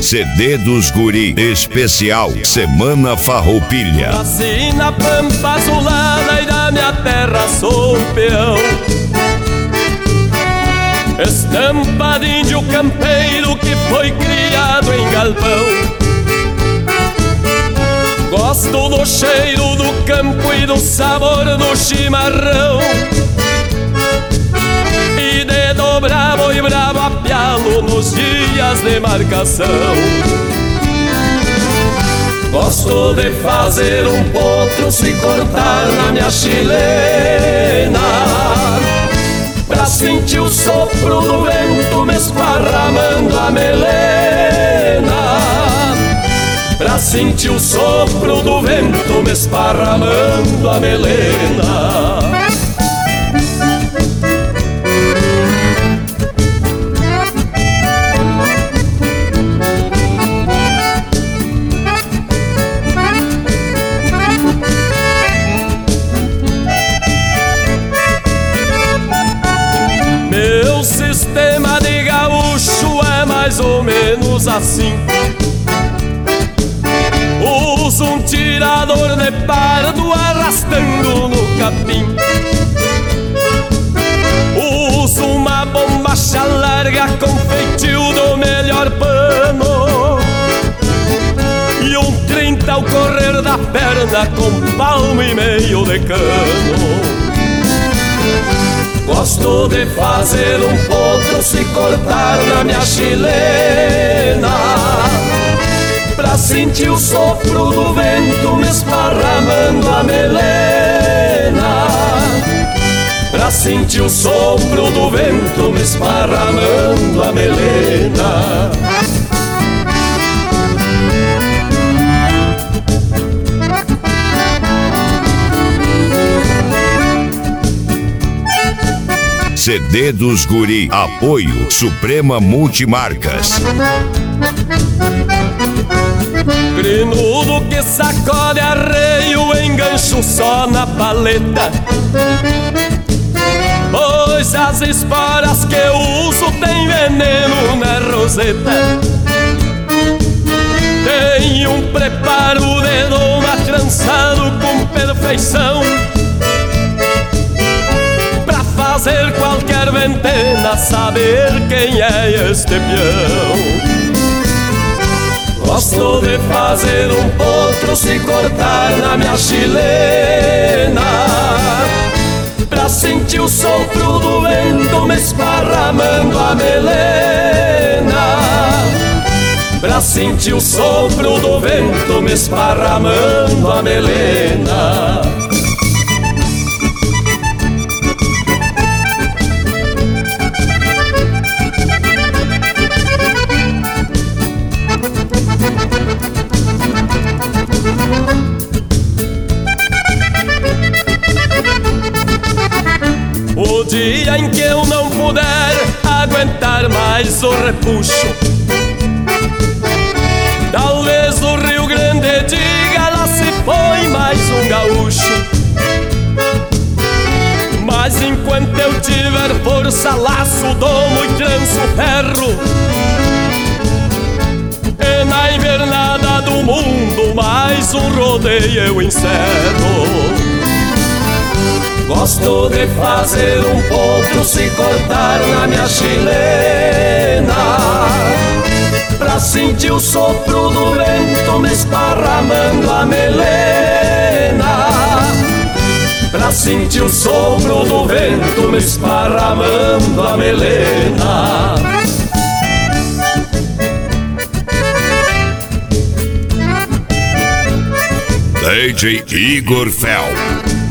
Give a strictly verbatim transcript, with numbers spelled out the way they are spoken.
C D dos Guri, especial Semana Farroupilha. Nasci na pampa azulada e da minha terra sou peão. Estampa de índio campeiro que foi criado em galpão. Gosto do cheiro do campo e do sabor do chimarrão, e de dobrar boi bravo a pialo nos dias de marcação. Gosto de fazer um potro se cortar na minha chilena, pra sentir o sopro do vento me esparramando a melena, pra sentir o sopro do vento me esparramando a melena. Meu sistema de gaúcho é mais ou menos assim. Uso um tirador de pardo arrastando no capim. Uso uma bombacha larga com feitio do melhor pano, e um trinta ao correr da perna com palmo e meio de cano. Gosto de fazer um potro se cortar na minha chilena, pra sentir o sopro do vento me esparramando a melena, pra sentir o sopro do vento me esparramando a melena. C D dos Guri, apoio Suprema Multimarcas. Grinudo que sacode arreio, engancho só na paleta, pois as esporas que eu uso tem veneno na roseta. Tem um preparo de doma trançado com perfeição, pra fazer qualquer ventena saber quem é este peão. Gosto de fazer um potro se cortar na minha chilena, pra sentir o sopro do vento me esparramando a melena, pra sentir o sopro do vento me esparramando a melena. O dia em que eu não puder aguentar mais o repuxo, talvez o Rio Grande diga: lá se foi mais um gaúcho. Mas enquanto eu tiver força, laço, domo e tranço ferro, e na invernada do mundo mais um rodeio eu encerro. Gosto de fazer um potro se cortar na minha chilena, pra sentir o sopro do vento me esparramando a melena, pra sentir o sopro do vento me esparramando a melena. D J Igor Fel.